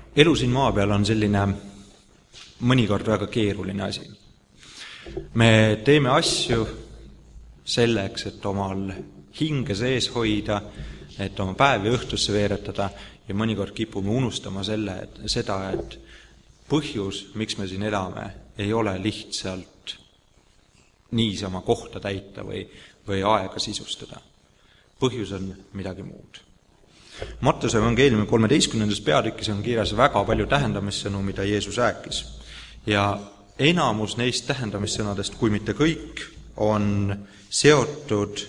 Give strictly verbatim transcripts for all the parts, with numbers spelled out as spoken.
elu siin maa peal on selline mõnikord väga keeruline asi. Me teeme asju selleks, et omal hinge sees hoida, et oma päevi õhtusse veeretada ja mõnikord kipume unustama selle, et, seda, et põhjus, miks me siin elame, ei ole lihtsalt niisama kohta täita või, või aega sisustada. Põhjus on midagi muud. Mattuse evangeeliumi kolmeteistkümnendas peatükis on kirjas väga palju tähendamissõnu, mida Jeesus rääkis. Ja enamus neist tähendamissõnadest, kui mitte kõik, on seotud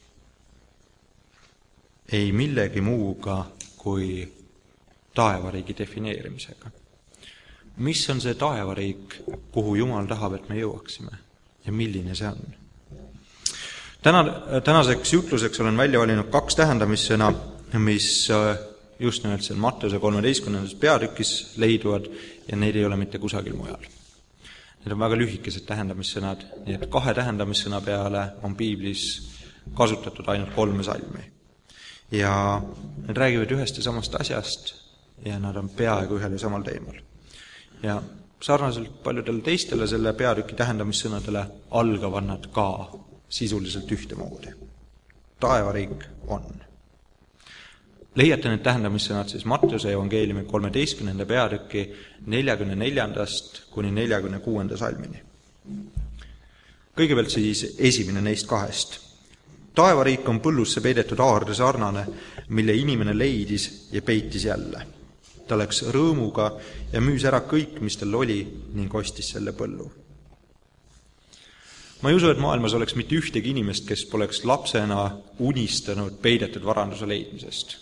ei millegi muuga kui taevariigi defineerimisega. Mis on see taevariik, kuhu Jumal tahab, et me jõuaksime ja milline see on? Täna, tänaseks jutluseks olen välja valinud kaks tähendamissõna, mis just nimelt seal Mattuse kolmeteistkümnendas peatükis leiduvad ja neid ei ole mitte kusagil mujal. Need on väga lühikesed tähendamissõnad, nii et kahe tähendamissõna peale on piiblis kasutatud ainult kolme salmi. Ja need räägivad ühest ja samast asjast ja nad on peaaegu ühel ja samal teemal. Ja sarnaselt paljudele teistele selle peatüki tähendamissõnadele algavad nad ka sisuliselt ühtemoodi. Taevariik on. Leiate need tähendamissõnad siis Mattuse evangeeliumi kolmeteistkümnenda peatüki neljakümne neljandast kuni neljakümne kuuenda salmini. Kõigepealt siis esimene neist kahest. Taevariik on põllusse peidetud aarde sarnane, mille inimene leidis ja peitis jälle. Ta läks rõõmuga ja müüs ära kõik, mis tal oli, ning ostis selle põllu. Ma ei usu, et maailmas oleks mitte ühtegi inimest, kes poleks lapsena unistanud peidetud varanduse leidmisest.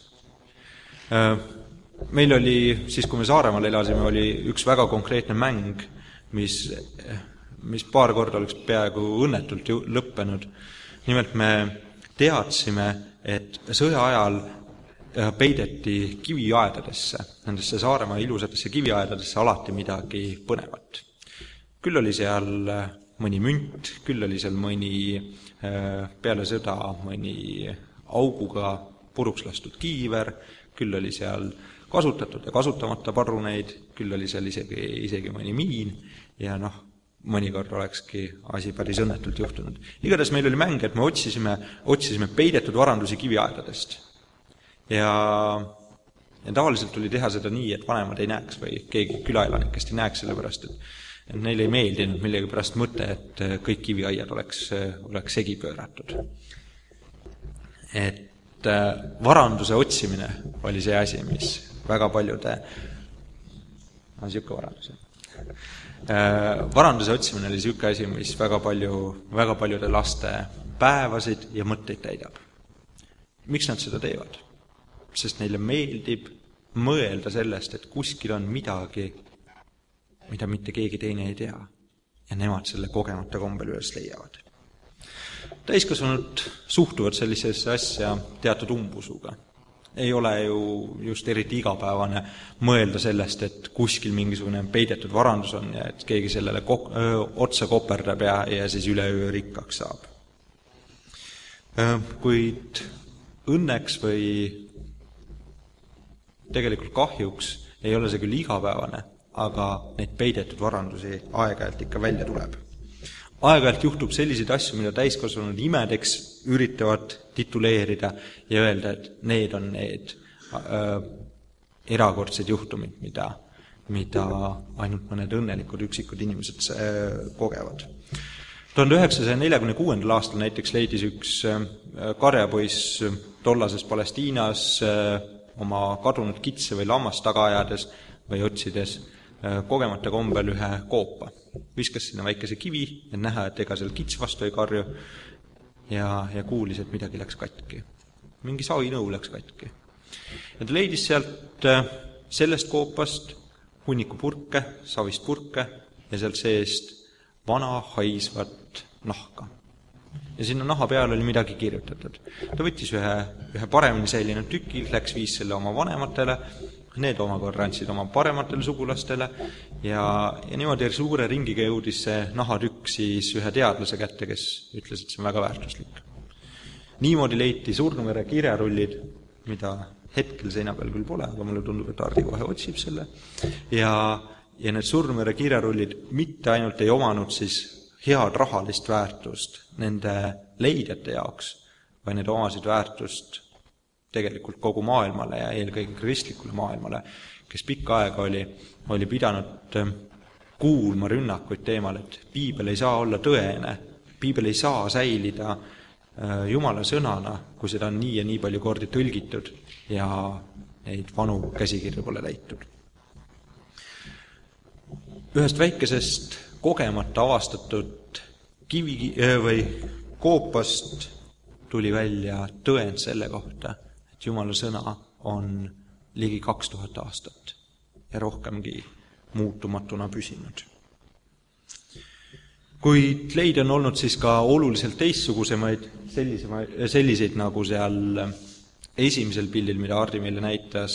Meil oli, siis kui me Saaremaal elasime, oli üks väga konkreetne mäng, mis, mis paar korda oleks peaaegu õnnetult lõppenud. Nimelt me teadsime, et sõja ajal peideti kiviaedadesse, nendesse Saaremaa ilusatesse kiviaedadesse alati midagi põnevat. Küll oli seal mõni münt, küll oli seal mõni peale sõda mõni auguga puruks lastud kiiver, küll oli seal kasutatud ja kasutamata padruneid, küll oli seal isegi, isegi mõni miin ja noh, mõnikord olekski asi päris õnnetult juhtunud. Igatahes meil oli mäng, et me otsisime, otsisime peidetud varandusi kiviaedadest. Ja, ja tavaliselt tuli teha seda nii, et vanemad ei näeks või keegi külaelanikest ei näeks selle pärast, et, et neile ei meeldinud millegi pärast mõte, et kõik kiviaiad oleks, oleks segi pööratud. Et varanduse otsimine oli see asi, mis väga paljude no, siuke varanduse. Varanduse otsimine oli siuke asi, mis väga, palju, väga paljude laste päevasid ja mõtteid täidab. Miks nad seda teevad? Sest neile meeldib mõelda sellest, et kuskil on midagi, mida mitte keegi teine ei tea. Ja nemad selle kogemata kombel üles leiavad. Täiskasvanud suhtuvad sellisesse asja teatud umbusuga. Ei ole ju just eriti igapäevane mõelda sellest, et kuskil mingisugune peidetud varandus on ja et keegi sellele kok- öö, otsa koperdab ja, ja siis üleöö rikkaks saab. Kuid õnneks või tegelikult kahjuks ei ole see küll igapäevane, aga neid peidetud varandusi aeg-ajalt ikka välja tuleb. Aeg-ajalt juhtub selliseid asju, mida täiskasvanud imedeks üritavad tituleerida ja öelda, et need on need äh, erakordsed juhtumid, mida, mida ainult mõned õnnelikud üksikud inimesed äh, kogevad. tuhande üheksasaja neljakümne kuuendal aastal näiteks leidis üks äh, karjapoiss tollases Palestiinas äh, oma kadunud kitse või lammast taga ajades või otsides äh, kogemata kombel ühe koopa. Viskas sinna väikese kivi, et näha, et ega seal kits vastu ei karju ja, ja kuulis, et midagi läks katki. Mingi savinõu läks katki. Ja ta leidis sealt sellest koopast hunniku purke, savist purke ja sealt seest vana haisvat nahka. Ja sinna naha peale oli midagi kirjutatud. Ta võttis ühe, ühe paremini säilinud tüki, läks viis selle oma vanematele, need omakorda andsid oma parematele sugulastele ja, ja niimoodi suure ringiga jõudis see nahatükk siis ühe teadlase kätte, kes ütles, et see on väga väärtuslik. Niimoodi leiti surnuvere kirjarullid, mida hetkel seina peal küll pole, aga mulle tundub, et Hardi kohe otsib selle. Ja, ja need surmere kirjarullid mitte ainult ei omanud siis head rahalist väärtust nende leidjate jaoks, vaid need omasid väärtust tegelikult kogu maailmale ja eelkõige kristlikule maailmale, kes pikka aega oli, oli pidanud kuulma rünnakuid teemal, et piibel ei saa olla tõene, piibel ei saa säilida Jumala sõnana, kui seda on nii ja nii palju kordi tõlgitud ja neid vanu käsikirju pole täitud. Ühest väikesest kogemata avastatud kivi või koopast tuli välja tõend selle kohta, et Jumala sõna on ligi kaks tuhat aastat ja rohkemgi muutumatuna püsinud. Kuid leid on olnud siis ka oluliselt teistsugusemaid, selliseid nagu seal esimesel pildil, mida Hardi meile näitas,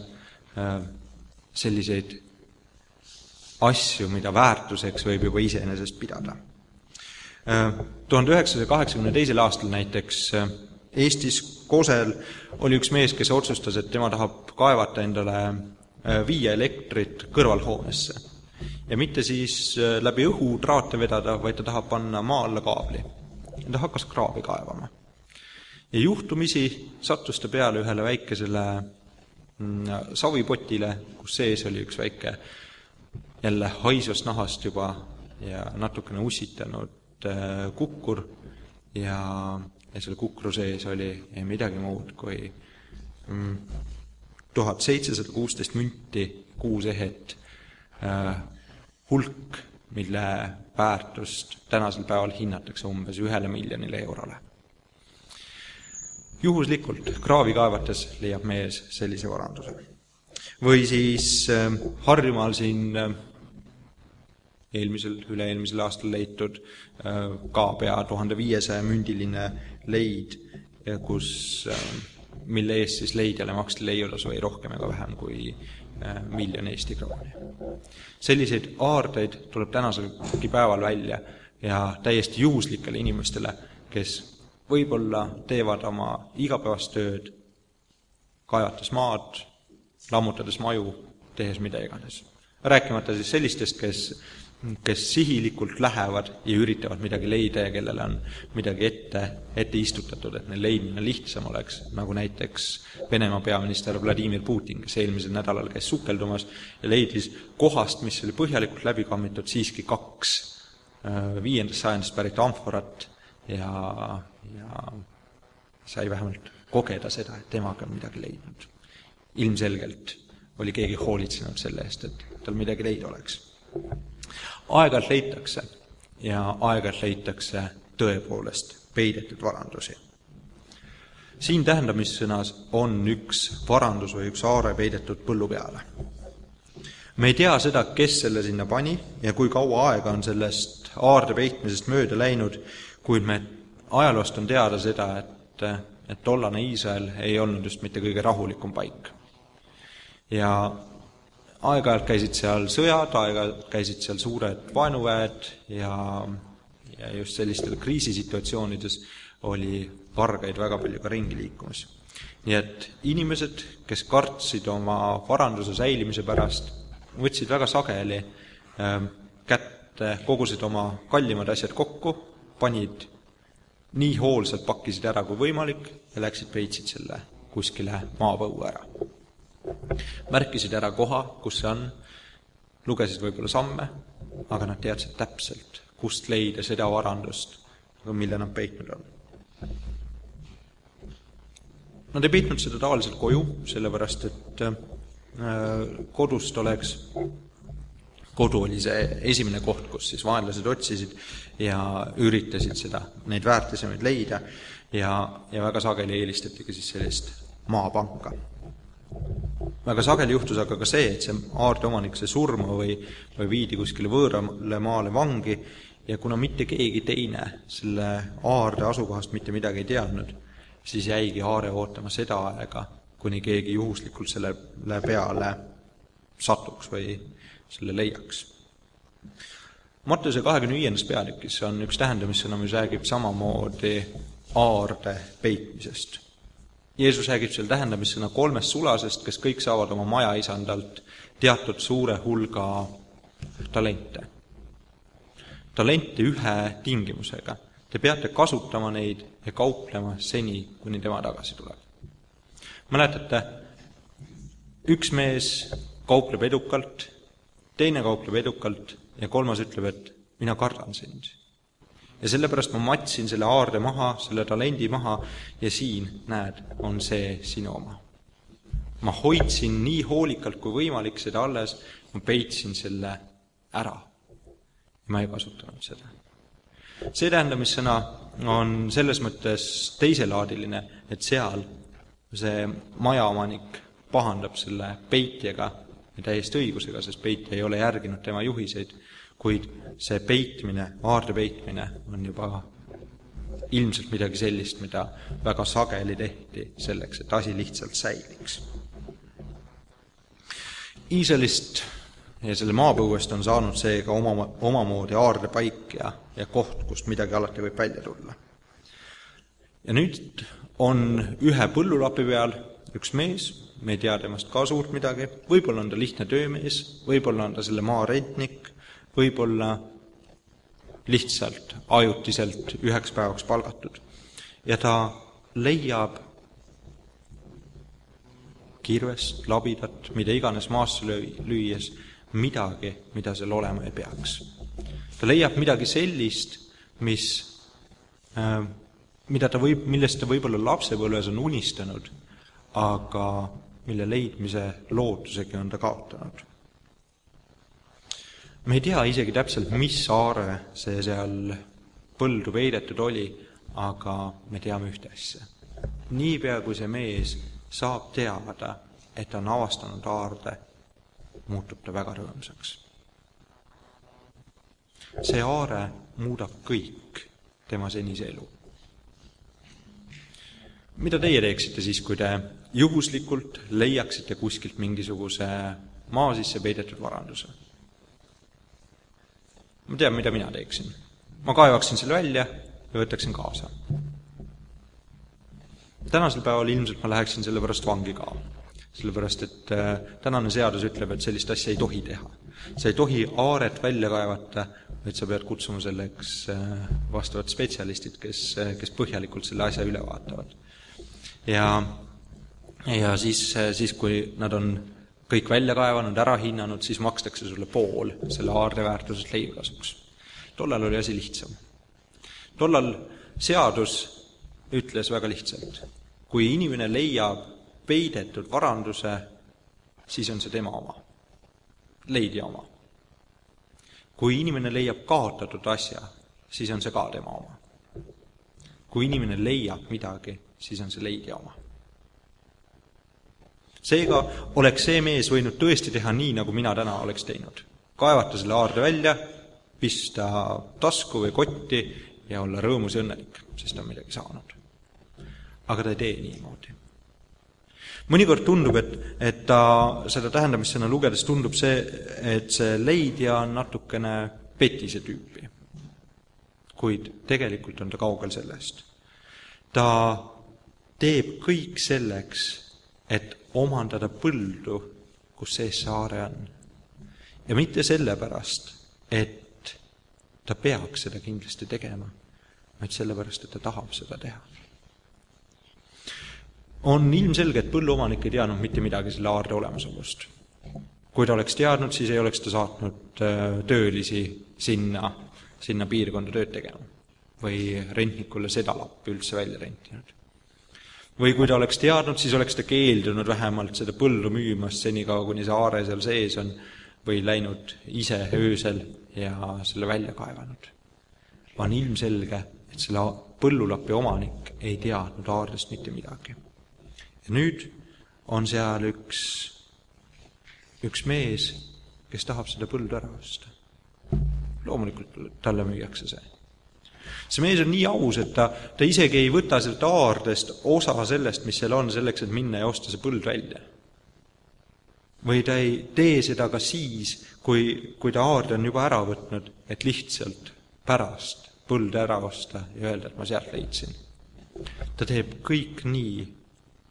selliseid asju, mida väärtuseks võib juba iseenesest pidada. tuhande üheksasaja kaheksakümne teisel aastal näiteks Eestis Kosel oli üks mees, kes otsustas, et tema tahab kaevata endale viia elektrit kõrvalhoonesse. Ja mitte siis läbi õhu traate vedada, vaid ta tahab panna maa alla kaabli. Ta hakkas kraavi kaevama. Ja juhtumisi sattus ta peale ühele väikesele savipotile, kus sees oli üks väike jälle haisvast nahast juba ja natukene ussitanud kukkur ja, ja selle kukru sees oli midagi muud kui tuhat seitsesada kuusteist münti, kuus ehet, hulk, mille väärtust tänasel päeval hinnatakse umbes ühele miljonile eurole. Juhuslikult kraavi kaevates leiab mees sellise varanduse. Või siis Harjumaal siin eelmisel, üle-eelmisel aastal leitud ka pea tuhande viiesaja mündiline leid, kus, mille eest siis leidjale maksti leiutasu ei rohkem ega vähem kui miljon Eesti krooni. Selliseid aardeid tuleb tänaselgi päeval välja ja täiesti juhuslikele inimestele, kes võib-olla teevad oma igapäevast tööd, kaevates maad, lammutades maju, tehes mida iganes. Rääkimata siis sellistest, kes, kes sihilikult lähevad ja üritavad midagi leida ja kellele on midagi ette, ette istutatud, et neil leidmine lihtsam oleks, nagu näiteks Venemaa peaminister Vladimir Putin, kes eelmisel nädalal käis sukeldumas ja leidis kohast, mis oli põhjalikult läbi kammitud, siiski kaks viiendast sajandist pärit amforat ja, ja sai vähemalt kogeda seda, et temaga on midagi leidnud. Ilmselgelt oli keegi hoolitsenud selle eest, et tal midagi leida oleks. Aeg-ajalt leitakse ja aeg-ajalt leitakse tõepoolest peidetud varandusi. Siin tähendamissõnas on üks varandus või üks aare peidetud põllu peale. Me ei tea seda, kes selle sinna pani ja kui kaua aega on sellest aarde peitmisest mööda läinud, kuid me ajaloost on teada seda, et, et tollane Iisrael ei olnud just mitte kõige rahulikum paik. Ja aeg-ajalt käisid seal sõjad, aeg-ajalt käisid seal suured vaenuväed ja, ja just sellistel kriisisituatsioonides oli vargaid väga palju ka ringi liikumas. Nii et inimesed, kes kartsid oma varanduse säilimise pärast, võtsid väga sageli äh, kätte, kogusid oma kallimad asjad kokku, panid nii hoolsalt, pakkisid ära kui võimalik ja läksid peitsid selle kuskile maapõu ära. Märkisid ära koha, kus see on, lugesid võib-olla samme, aga nad teadsid täpselt, kust leida seda varandust, mille nad peitnud on. Nad ei peitnud seda tavaliselt koju, sellepärast et kodust oleks, kodu oli see esimene koht, kus siis vaenlased otsisid ja üritasid seda, neid väärtisemaid leida ja, ja väga sageli eelistatigi siis sellist maapanka. Väga sageli juhtus aga ka see, et see aarde omanik see surma või, või viidi kuskile võõrale maale vangi ja kuna mitte keegi teine selle aarde asukohast mitte midagi ei teadnud, siis jäigi aare ootama seda aega, kuni keegi juhuslikult selle peale satuks või selle leiaks. Matteuse kahekümne viiendas peatükis on üks tähendamissõna, mis räägib samamoodi aarde peitmisest. Jeesus räägib seal tähendamissõna kolmest sulasest, kes kõik saavad oma maja isandalt teatud suure hulga talente. Talente ühe tingimusega. Te peate kasutama neid ja kauplema seni, kuni tema tagasi tuleb. Mäletate, üks mees kaupleb edukalt, teine kaupleb edukalt ja kolmas ütleb, et mina kardan sind. Ja sellepärast ma matsin selle aarde maha, selle talendi maha ja siin, näed, on see sinu oma. Ma hoidsin nii hoolikalt kui võimalik seda alles, ma peitsin selle ära. Ma ei kasutanud seda. See tähendamissõna on selles mõttes teiselaadiline, et seal see majaomanik pahandab selle peitjaga ja täiesti õigusega, sest peitja ei ole järginud tema juhiseid, kuid see peitmine, aarde peitmine on juba ilmselt midagi sellist, mida väga sageli tehti selleks, et asi lihtsalt säiliks. Iisalist ja selle maapõuest on saanud seega oma, omamoodi aardepaik ja, ja koht, kust midagi alati võib välja tulla. Ja nüüd on ühe põllulapi peal üks mees, me ei tea temast ka suurt midagi, võib-olla on ta lihtne töömees, võib-olla on ta selle maa rentnik, võib-olla lihtsalt ajutiselt üheks päevaks palgatud. Ja ta leiab kirvest, labidat, mida iganes maasse lüües, midagi, mida seal olema ei peaks. Ta leiab midagi sellist, mis, äh, mida ta võib, millest ta võib-olla lapsepõlves on unistanud, aga mille leidmise lootusegi on ta kaotanud. Me ei tea isegi täpselt, mis saare see seal põldu peidetud oli, aga me teame ühte asja. Niipea kui see mees saab teada, et ta on avastanud aarde, muutub ta väga rõõmsaks. See aare muudab kõik tema senise elu. Mida teie teeksite siis, kui te juhuslikult leiaksite kuskilt mingisuguse maa sisse peidetud varanduse? Ma tean, mida mina teeksin. Ma kaevaksin selle välja ja võtaksin kaasa. Tänasel päeval ilmselt ma läheksin selle pärast vangi ka. Sellepärast, et tänane seadus ütleb, et sellist asja ei tohi teha. Sa ei tohi aaret välja kaevata, vaid sa pead kutsuma selleks vastavad spetsialistid, kes, kes põhjalikult selle asja üle vaatavad. Ja, ja siis, siis, kui nad on kõik välja kaevanud, ära hinnanud, siis makstakse sulle pool selle aarde väärtusest leivkasuks. Tollal oli asi lihtsam. Tollal seadus ütles väga lihtsalt. Kui inimene leiab peidetud varanduse, siis on see tema oma. Leidja oma. Kui inimene leiab kaotatud asja, siis on see ka tema oma. Kui inimene leiab midagi, siis on see leidja oma. Seega oleks see mees võinud tõesti teha nii, nagu mina täna oleks teinud. Kaevata selle aarde välja, pista tasku või kotti ja olla rõõmus ja õnnelik, sest on midagi saanud. Aga ta ei tee niimoodi. Mõnikord tundub, et, et ta seda tähendamissõna lugedes tundub see, et see leidja on natukene petise tüüpi. Kuid tegelikult on ta kaugel sellest. Ta teeb kõik selleks, et omandada põldu, kus sees saare on. Ja mitte sellepärast, et ta peaks seda kindlasti tegema, vaid sellepärast, et ta tahab seda teha. On ilmselge, et põlluomanik ei teadnud mitte midagi selle aarde olemasolust. Kui ta oleks teadnud, siis ei oleks ta saatnud töölisi sinna, sinna piirkonda tööd tegema või rentnikule seda lappi üldse välja rentinud. Või kui ta oleks teadnud, siis oleks ta keeldunud vähemalt seda põllu müümast senikaua, kuni see aare seal sees on, või läinud ise öösel ja selle välja kaevanud. On ilmselge, et selle põllulapi omanik ei teadnud aardest mitte midagi. Ja nüüd on seal üks, üks mees, kes tahab seda põldu ära osta. Loomulikult talle müüakse see. See mees on nii aus, et ta, ta isegi ei võta sealt aardest osa sellest, mis seal on, selleks, et minna ja osta see põld välja. Või ta ei tee seda ka siis, kui, kui ta aarde on juba ära võtnud, et lihtsalt pärast põld ära osta ja öelda, et ma sealt leidsin. Ta teeb kõik nii,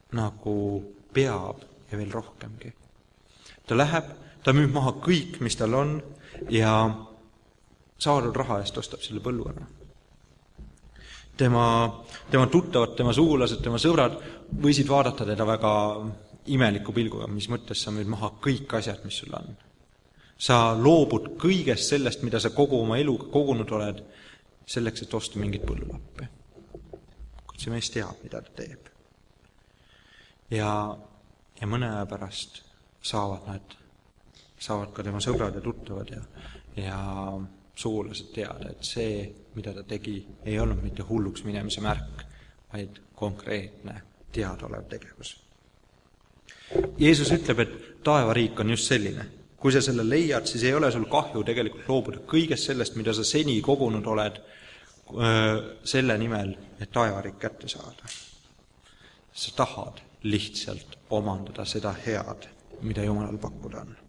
nagu peab ja veel rohkemgi. Ta läheb, ta müüb maha kõik, mis tal on ja saadud raha eest ostab selle põllu ära. Tema, tema tuttavad, tema sugulased, tema sõbrad võisid vaadata teda väga imeliku pilguga, mis mõttes sa müüd maha kõik asjad, mis sul on. Sa loobud kõigest sellest, mida sa kogu oma eluga kogunud oled, selleks, et osta mingit põllulappi. Kuid see mees teab, mida ta teeb. Ja, ja mõne aja pärast saavad nad, saavad ka tema sõbrad ja tuttavad ja, ja sugulased teada, et see, mida ta tegi, ei olnud mitte hulluks minemise märk, vaid konkreetne teadaolev tegevus. Jeesus ütleb, et taevariik on just selline. Kui sa selle leiad, siis ei ole sul kahju tegelikult loobuda kõigest sellest, mida sa seni kogunud oled selle nimel, et taevariik kätte saada. Sa tahad lihtsalt omandada seda head, mida Jumalal pakkuda on.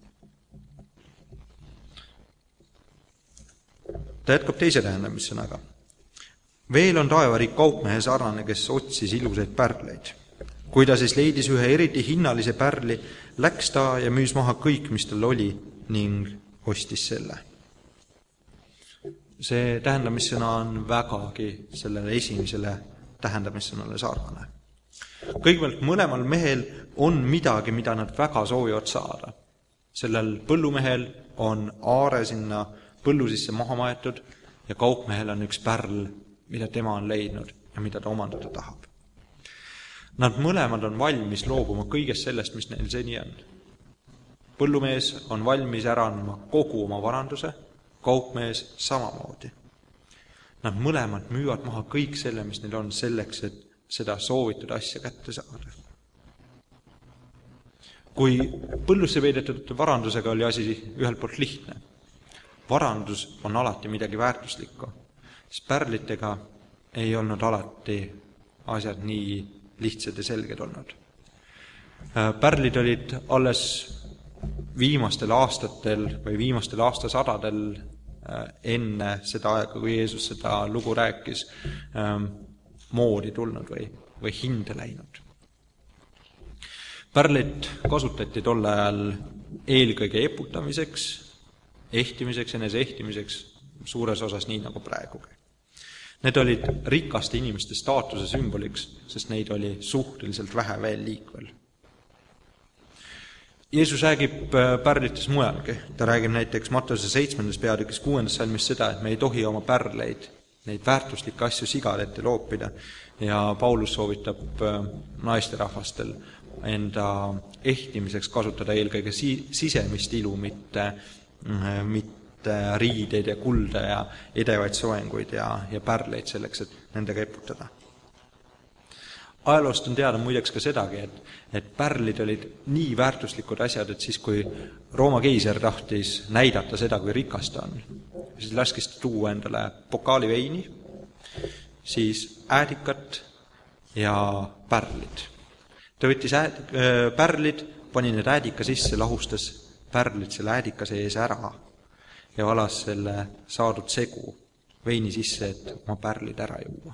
Ta jätkab teise tähendamissõnaga. Veel on taevariik kaupmehe sarnane, kes otsis ilusaid pärleid. Kui ta siis leidis ühe eriti hinnalise pärli, läks ta ja müüs maha kõik, mis tal oli, ning ostis selle. See tähendamissõna on vägagi sellele esimesele tähendamissõnale sarnane. Kõigepealt mõlemal mehel on midagi, mida nad väga soovivad saada. Sellel põllumehel on aare sinna põllu sisse maha maetud ja kaupmehel on üks pärl, mida tema on leidnud ja mida ta omandada tahab. Nad mõlemad on valmis loobuma kõigest sellest, mis neil seni on. Põllumees on valmis ära andma kogu oma varanduse, kaupmees samamoodi. Nad mõlemad müüvad maha kõik selle, mis neil on selleks, et seda soovitud asja kätte saada. Kui põllusse peidetud varandusega oli asi ühelt poolt lihtne, varandus on alati midagi väärtuslikku, siis pärlitega ei olnud alati asjad nii lihtsad ja selged olnud. Pärlid olid alles viimastel aastatel või viimastel aastasadadel enne seda aega, kui Jeesus seda lugu rääkis, moodi tulnud või, või hinde läinud. Pärlid kasutati tol ajal eelkõige eputamiseks, ehtimiseks, enese ehtimiseks, suures osas nii nagu praegugi. Need olid rikaste inimeste staatuse sümboliks, sest neid oli suhteliselt vähe veel liikvel. Jeesus räägib pärlites mujalgi. Ta räägib näiteks Matteuse seitsmendas peatükis kuuendas salmis seda, et me ei tohi oma pärleid, neid väärtuslikke asju sigade ette loopida. Ja Paulus soovitab naisterahvastel enda ehtimiseks kasutada eelkõige sisemist ilu, mitte, mitte riideid ja kulda ja edevaid soenguid ja, ja pärleid selleks, et nendega eputada. Ajaloost on teada muideks ka sedagi, et, et pärlid olid nii väärtuslikud asjad, et siis kui Rooma keiser tahtis näidata seda, kui rikas ta on, siis laskis ta tuua endale pokaali veini, siis äädikat ja pärlid. Ta võttis ääd, pärlid, pani need äädika sisse, lahustas pärlid selle äädika sees ära ja valas selle saadud segu veini sisse, et oma pärlid ära juua.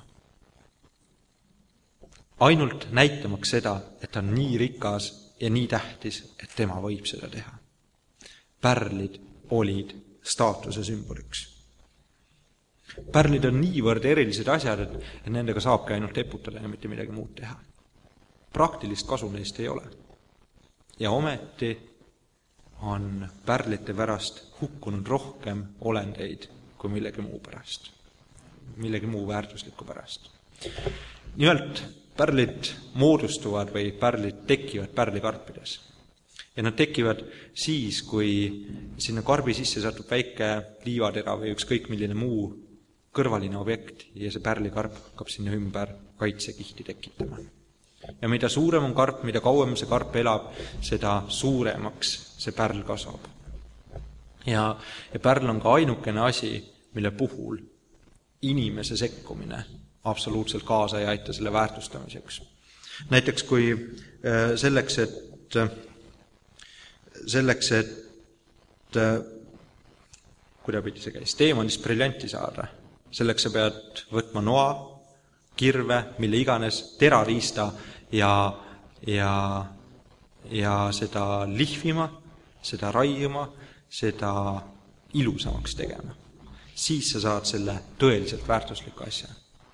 Ainult näitamaks seda, et ta on nii rikas ja nii tähtis, et tema võib seda teha. Pärlid olid staatuse sümboliks. Pärlid on niivõrd erilised asjad, et nendega saabki ainult eputada ja mitte midagi muud teha. Praktilist kasu neist ei ole. Ja ometi on pärlite pärast hukkunud rohkem olendeid kui millegi muu pärast. Millegi muu väärtusliku pärast. Nimelt, pärlid moodustuvad või pärlid tekivad pärlikarpides. Ja nad tekivad siis, kui sinna karbi sisse satub väike liivatera või ükskõik milline muu kõrvaline objekt ja see pärlikarp hakkab sinna ümber kaitsekihti tekitama. Ja mida suurem on karp, mida kauem see karp elab, seda suuremaks see pärl kasvab. Ja, ja pärl on ka ainukene asi, mille puhul inimese sekkumine absoluutselt kaasa ei aita selle väärtustamiseks. Näiteks kui selleks, et selleks, et kuidas pidi see käis, teemannist briljanti saada, selleks sa pead võtma noa, kirve, mille iganes, terariista ja, ja, ja seda lihvima, seda raiuma, seda ilusamaks tegema. Siis sa saad selle tõeliselt väärtusliku asja.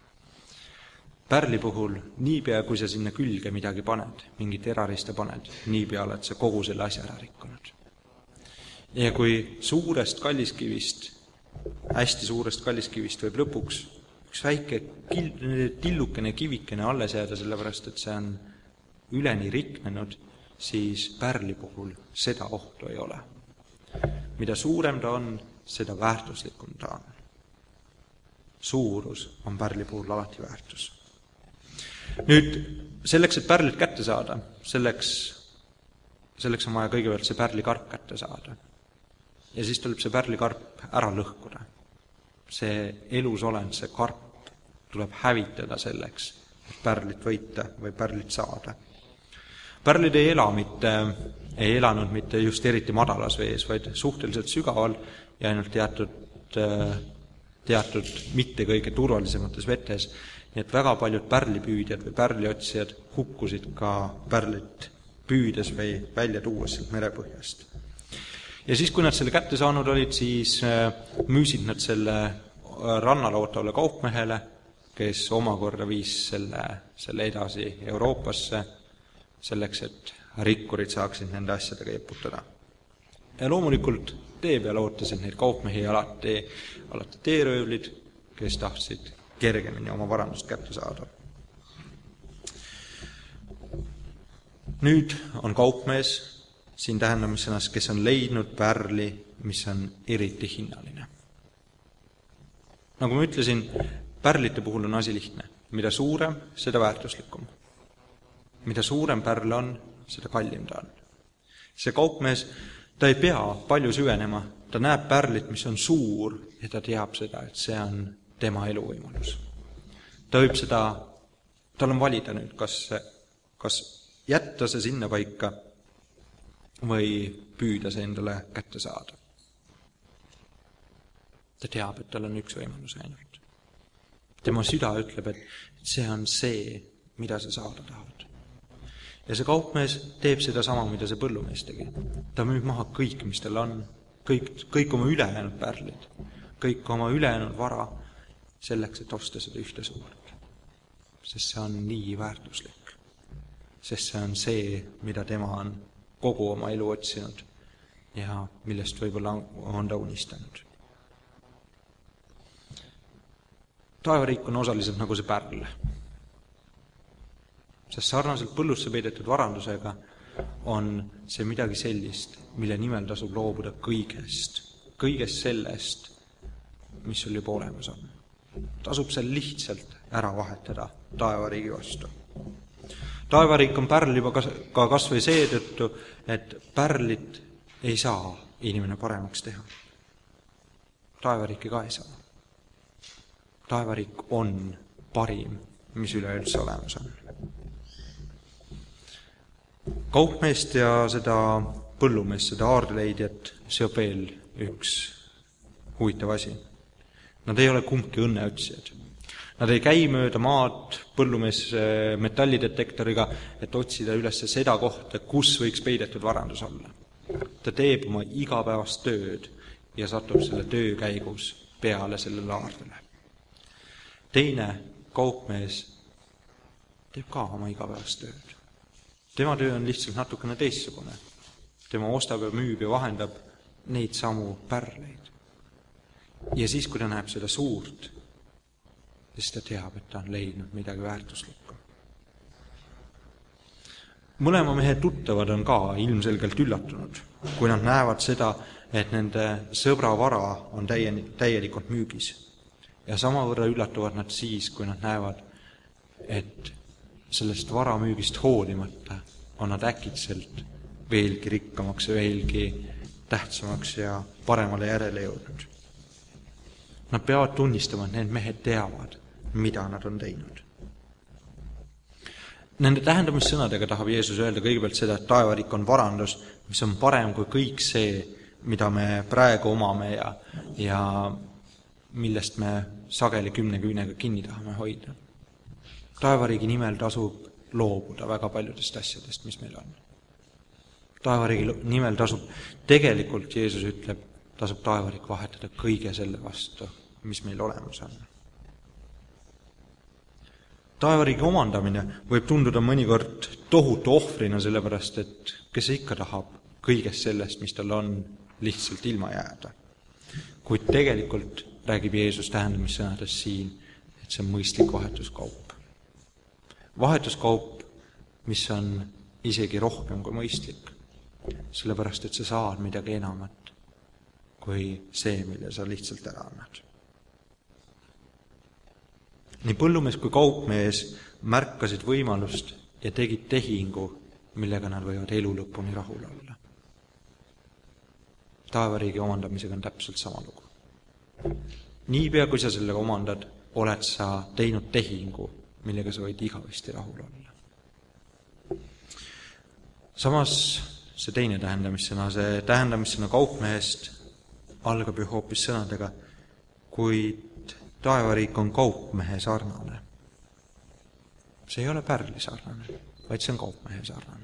Pärli puhul, niipea kui sa sinna külge midagi paned, mingit erariste paned, niipea oled sa kogu selle asja ära rikkunud. Ja kui suurest kalliskivist, hästi suurest kalliskivist võib lõpuks üks väike tillukene kivikene alles jääda, sellepärast et see on üleni riknenud, siis pärli puhul seda ohtu ei ole. Mida suurem ta on, seda väärtuslikum ta on. Suurus on pärli puhul alati väärtus. Nüüd, selleks, et pärlit kätte saada, selleks, selleks on vaja kõigepealt see pärlikarp kätte saada. Ja siis tuleb see pärlikarp ära lõhkuda. See elus olend, see karp tuleb hävitada selleks, et pärlit võita või pärlit saada. Pärlid ei ela mitte, ei elanud mitte just eriti madalas vees, vaid suhteliselt sügaval ja ainult teatud, teatud mitte kõige turvalisemates vetes. Nii et väga paljud pärlipüüdjad või pärliotsijad hukkusid ka pärlit püüdes või välja tuues sealt merepõhjast. Ja siis, kui nad selle kätte saanud olid, siis müüsid nad selle rannal ootavale kaupmehele, kes omakorda viis selle, selle edasi Euroopasse, selleks, et rikkurid saaksid nende asjadega jeputada. Ja loomulikult tee peal ootasid neid kaupmehi alati, alati teeröövlid, kes tahtsid kergemini oma varandust kätte saada. Nüüd on kaupmees siin tähendamissõnas, kes on leidnud pärli, mis on eriti hinnaline. Nagu ma ütlesin, pärlite puhul on asi lihtne. Mida suurem, seda väärtuslikum. Mida suurem pärl on, seda kallim ta on. See kaupmees, ta ei pea palju süvenema, ta näeb pärlit, mis on suur ja ta teab seda, et see on tema eluvõimalus. Ta võib seda, tal on valida nüüd, kas, kas jätta see sinna paika või püüda see endale kätte saada. Ta teab, et tal on üks võimalus ainult. Tema süda ütleb, et see on see, mida sa saada tahad. Ja see kaupmees teeb seda sama, mida see põllumees tegi. Ta müüb maha kõik, mis tal on, kõik, kõik oma ülejäänud pärlid, kõik oma ülejäänud vara, selleks, et osta seda ühte suurt. Sest see on nii väärtuslik. Sest see on see, mida tema on kogu oma elu otsinud ja millest võib-olla on ta unistanud. Taevariik on osaliselt nagu see pärl. Sest sarnaselt põllusse peidetud varandusega on see midagi sellist, mille nimel tasub loobuda kõigest, kõigest sellest, mis sul juba olemas on. Tasub seal lihtsalt ära vahetada taevariigi vastu. Taevariik on pärl juba ka kas või seetõttu, et pärlit ei saa inimene paremaks teha. Taevariiki ka ei saa. Taevariik on parim, mis üleüldse olemas on. Kaupmeest ja seda põllumeest, seda aardeleidjat seob veel üks huvitav asi. Nad ei ole kumbki õnneotsijad. Nad ei käi mööda maad põllumees metallidetektoriga, et otsida üles seda kohta, kus võiks peidetud varandus olla. Ta teeb oma igapäevast tööd ja satub selle töö käigus peale selle laardele. Teine kaupmees teeb ka oma igapäevast tööd. Tema töö on lihtsalt natukene teistsugune. Tema ostab ja müüb ja vahendab neid samu pärleid. Ja siis, kui ta näeb seda suurt, siis ta teab, et ta on leidnud midagi väärtuslikku. Mõlema mehe tuttavad on ka ilmselgelt üllatunud, kui nad näevad seda, et nende sõbra vara on täielikult müügis. Ja samavõrra üllatuvad nad siis, kui nad näevad, et sellest vara müügist hoolimata on nad äkitselt veelgi rikkamaks ja veelgi tähtsamaks ja paremale järele jõudnud. Nad peavad tunnistama, et need mehed teavad, mida nad on teinud. Nende tähendamissõnadega tahab Jeesus öelda kõigepealt seda, et taevariik on varandus, mis on parem kui kõik see, mida me praegu omame ja, ja millest me sageli kümne küünega kinni tahame hoida. Taevariigi nimel tasub loobuda väga paljudest asjadest, mis meil on. Taevariigi nimel tasub, tegelikult Jeesus ütleb, tasub taevariik vahetada kõige selle vastu, mis meil olemas on. Taevariigi omandamine võib tunduda mõnikord tohutu ohvrina, sellepärast, et kes ikka tahab kõigest sellest, mis tal on, lihtsalt ilma jääda. Kuid tegelikult räägib Jeesus tähendamissõnades siin, et see on mõistlik vahetuskaup. Vahetuskaup, mis on isegi rohkem kui mõistlik, sellepärast, et sa saad midagi enamat kui see, mille sa lihtsalt ära annad. Nii põllumees kui kaupmees märkasid võimalust ja tegid tehingu, millega nad võivad elu lõpuni rahul olla. Taevariigi omandamisega on täpselt sama lugu. Niipea, kui sa sellega omandad, oled sa teinud tehingu, millega sa võid igavesti rahul olla. Samas see teine tähendamissõna, see tähendamissõna kaupmehest algab ju hoopis sõnadega, kuid taevariik on kaupmehe sarnane. See ei ole pärli sarnane, vaid see on kaupmehe sarnane.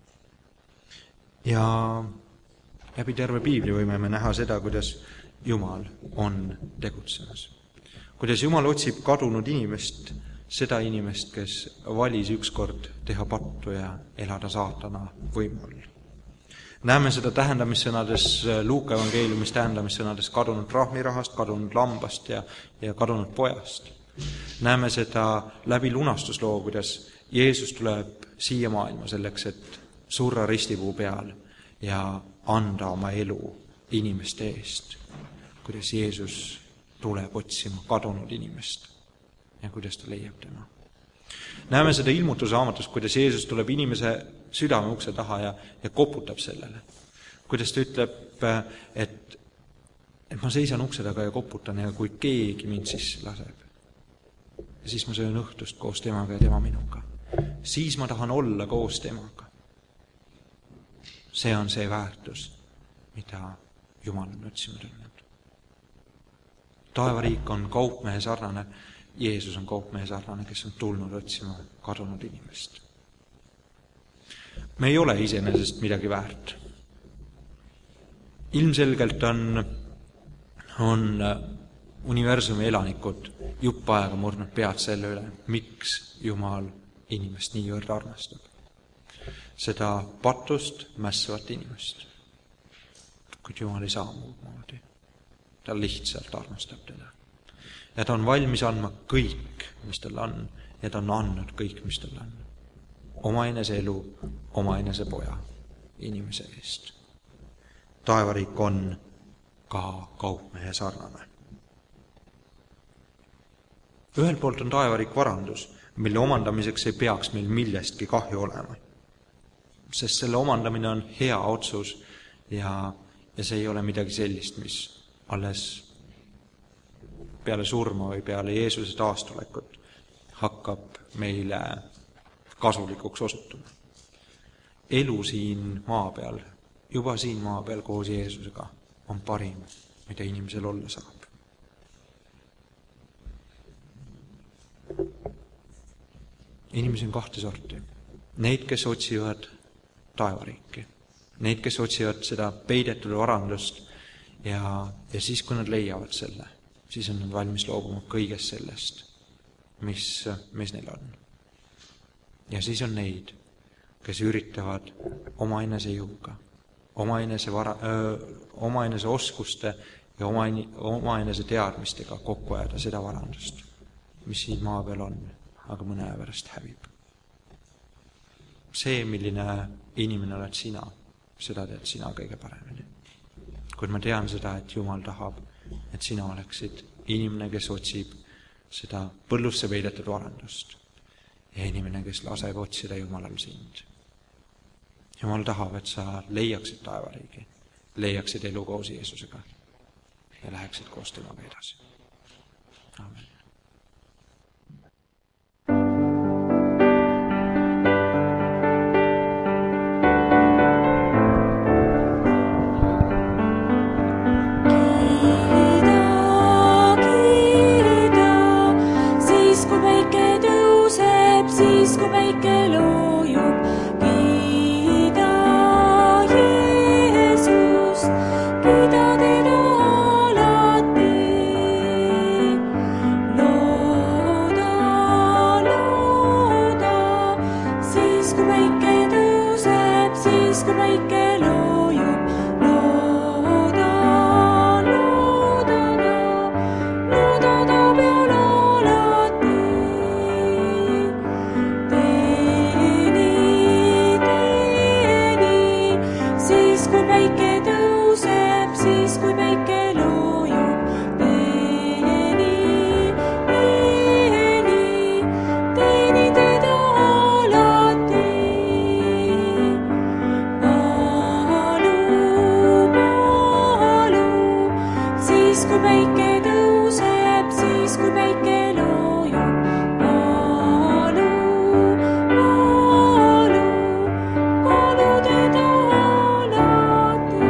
Ja läbi terve piibli võime me näha seda, kuidas Jumal on tegutsemas. Kuidas Jumal otsib kadunud inimest, seda inimest, kes valis ükskord teha pattu ja elada saatana võimul. Näeme seda tähendamissõnades, Luuka evangeeliumis tähendamissõnades kadunud rahmirahast, kadunud lambast ja, ja kadunud pojast. Näeme seda läbi lunastusloo, kuidas Jeesus tuleb siia maailma selleks, et surra ristipuu peal ja anda oma elu inimeste eest. Kuidas Jeesus tuleb otsima kadunud inimest ja kuidas ta leiab tema. Näeme seda ilmutuse raamatus, kuidas Jeesus tuleb inimese südame ukse taha ja, ja koputab sellele. Kuidas ta ütleb, et, et ma seisan ukse taga ja koputan ja kui keegi mind sisse laseb. Ja siis ma söön õhtust koos temaga ja tema minuga. Siis ma tahan olla koos temaga. See on see väärtus, mida Jumal on otsima tulnud. Taevariik on kaupmehe sarnane, Jeesus on kaupmehe sarnane, kes on tulnud otsima kadunud inimest. Me ei ole iseenesest midagi väärt. Ilmselgelt on, on universumi elanikud jupp aega murdnud pead selle üle, miks Jumal inimest niivõrd armastab. Seda patust mässavat inimest. Kuid Jumal ei saa muud moodi. Ta lihtsalt armastab teda. Ja ta on valmis andma kõik, mis tal on, ja ta on andnud kõik, mis tal on. Oma enese elu, oma enese poja, inimese eest. Taevariik on ka kaupmehe sarnane. Ühelt poolt on taevariik varandus, mille omandamiseks ei peaks meil millestki kahju olema. Sest selle omandamine on hea otsus ja, ja see ei ole midagi sellist, mis alles peale surma või peale Jeesuse taastulekut hakkab meile kasulikuks osutuma. Elu siin maa peal, juba siin maa peal koos Jeesusega on parim, mida inimesel olla saab. Inimesi on kahte sorti. Neid, kes otsivad taevariiki. Neid, kes otsivad seda peidetud varandust ja, ja siis, kui nad leiavad selle, siis on nad valmis loobuma kõigest sellest, mis, mis neil on. Ja siis on neid, kes üritavad oma enese jõuga, oma enese, vara, öö, oma enese oskuste ja oma, oma enese teadmistega kokku ajada seda varandust, mis siin maa peal on, aga mõne aja pärast hävib. See, milline inimene oled sina, seda tead sina kõige paremini. Kuid ma tean seda, et Jumal tahab, et sina oleksid inimene, kes otsib seda põllusse peidetud varandust ja inimene, kes laseb otsida Jumalal sind. Jumal tahab, et sa leiaksid taevariigi, leiaksid elu koos Jeesusega ja läheksid koos temaga edasi. Amen. Siis kui päike loojub, kiida Jeesust, kiida teda alati. Looda, looda, siis kui päike tõuseb, siis kui päike loojub. Looda, loodada, loodada peal alati. Teeni, teeni, siis kui päike tõuseb, siis kui päike loojub. Teeni, teeni, teeni teda alati. Palu, palu, siis kui päike tõuseb, siis kui päike loojub. Palu, palu, palu teda alati.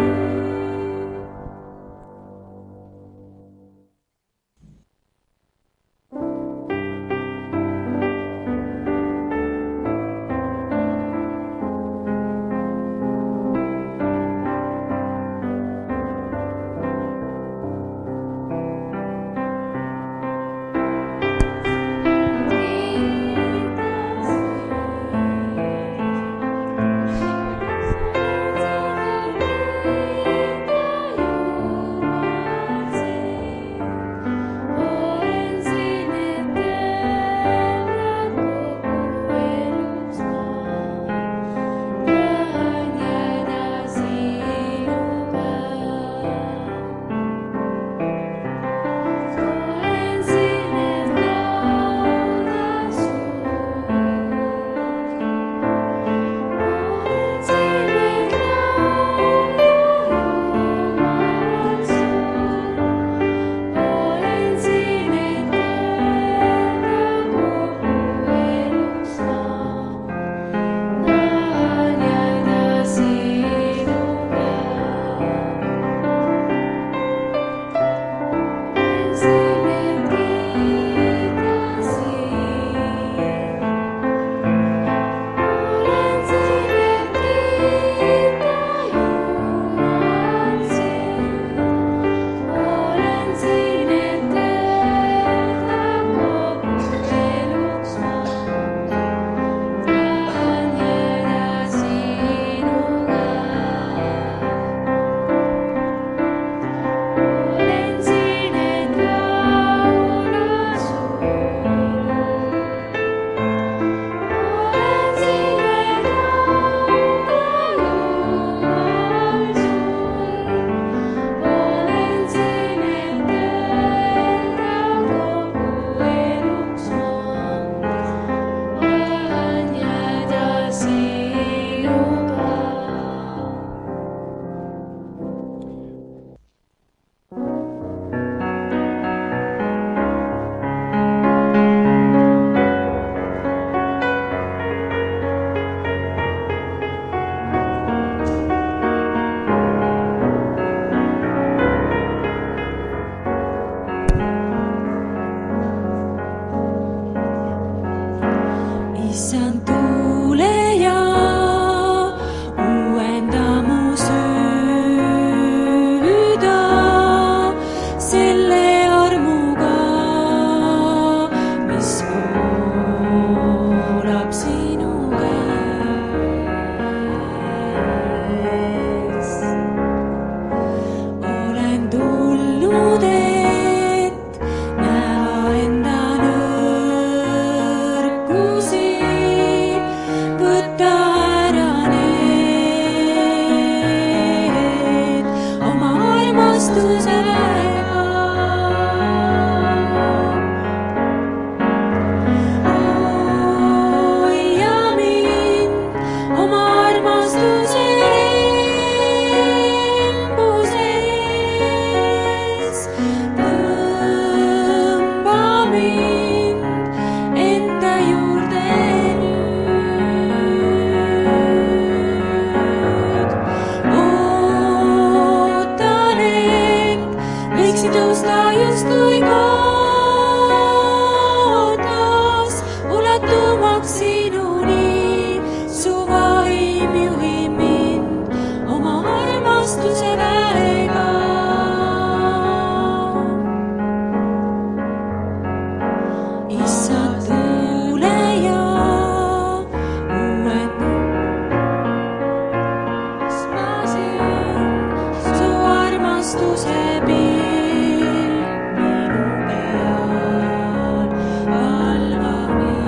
armastuse pilk minu peal valvab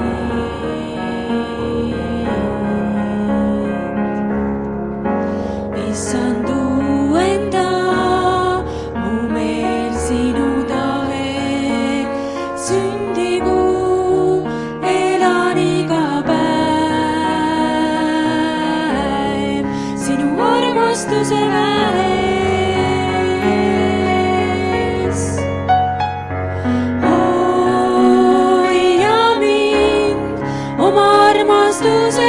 mind. Issand, uuenda mu meel sinu tahe, sündigu elan iga päev sinu armastuse väes. Hoia mind oma armastuse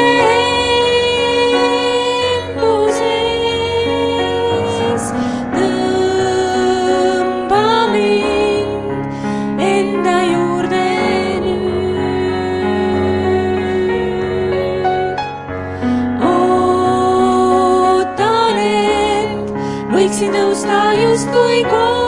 embuses, tõmba mind enda juurde nüüd. Ootan, et võiksin tõusta justkui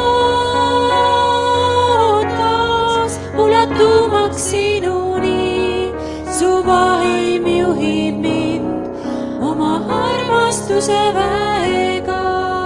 kootas, ulatumaks sinuni, su vaim juhib mind oma armastuse väega.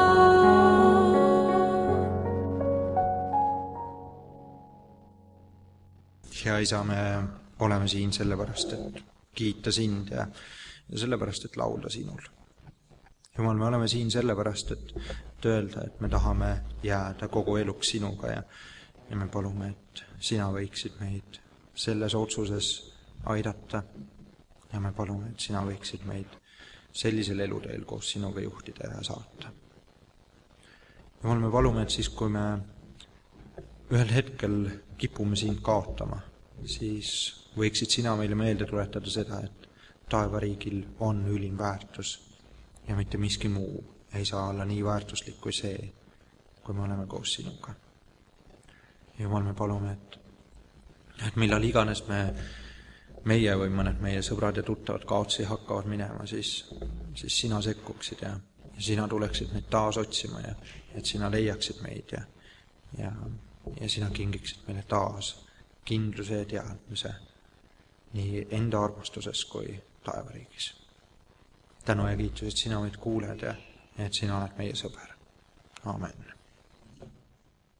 Hea Isa, me oleme siin sellepärast, et kiita sind ja, ja sellepärast, et laulda sinul. Jumal, me oleme siin sellepärast, et öelda, et me tahame jääda kogu eluks sinuga ja, ja me palume, et sina võiksid meid selles otsuses aidata ja me palume, et sina võiksid meid sellisel eluteel koos sinuga juhtida ja saata. Jumal, me palume, et siis, kui me ühel hetkel kipume sind kaotama, siis võiksid sina meile meelde tuletada seda, et taevariigil on ülim väärtus ja mitte miski muu ei saa olla nii väärtuslik kui see, kui me oleme koos sinuga. Jumal, me palume, et, et millal iganes me, meie või mõned meie sõbrad ja tuttavad kaotsi hakkavad minema, siis, siis sina sekkuksid ja, ja sina tuleksid meid taas otsima ja et sina leiaksid meid ja, ja, ja sina kingiksid meile taas kindluse ja teadmise nii enda armastuses kui taevariigis. Tänu ja kiitus, et sina meid kuuled ja et sina oled meie sõber. Amen.